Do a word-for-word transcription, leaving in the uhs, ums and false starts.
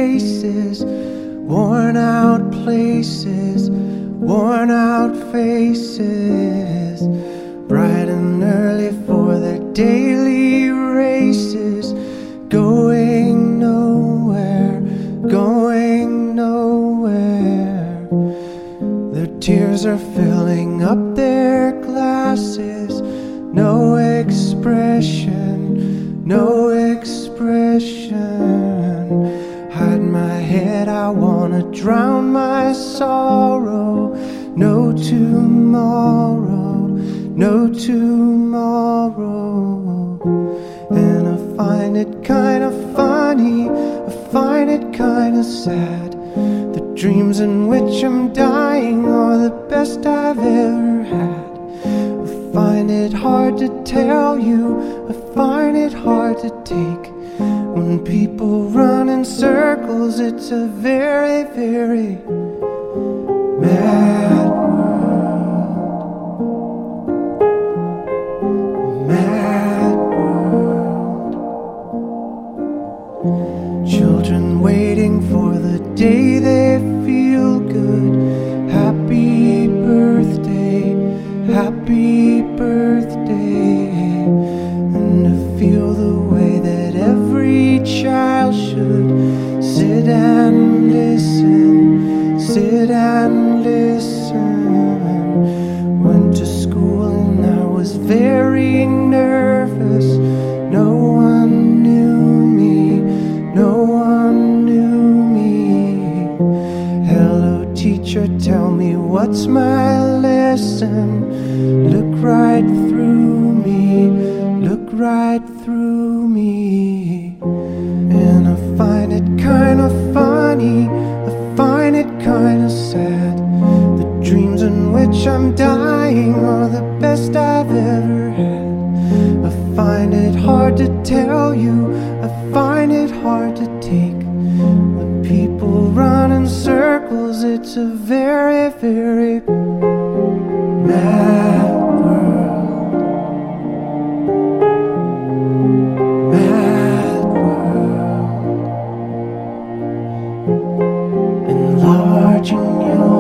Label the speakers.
Speaker 1: races, worn out places, worn out faces, bright and early for their daily races, going nowhere, going nowhere. Their tears are filling up their glasses, no expression, no expression. Hide my head, I wanna drown my sorrow. No tomorrow, no tomorrow. And I find it kinda funny, I find it kinda sad. The dreams in which I'm dying are the best I've ever had. I find it hard to tell you, I find it hard to take. When people run in circles, it's a very, very mad world. Mad world. Children waiting for the day they feel good. Happy birthday, happy birthday. And to feel the way that every child should sit and listen, sit and listen. Went to school and I was very nervous. No one knew me, no one knew me. Hello teacher, tell me what's my lesson. Look right through me, look right through me. And I find it kinda funny, I find it kinda sad. The dreams in which I'm dying are the best I've ever had. I find it hard to tell you, I find it hard to take. When people run in circles, it's a very, very mad world. Mad world. Enlarging your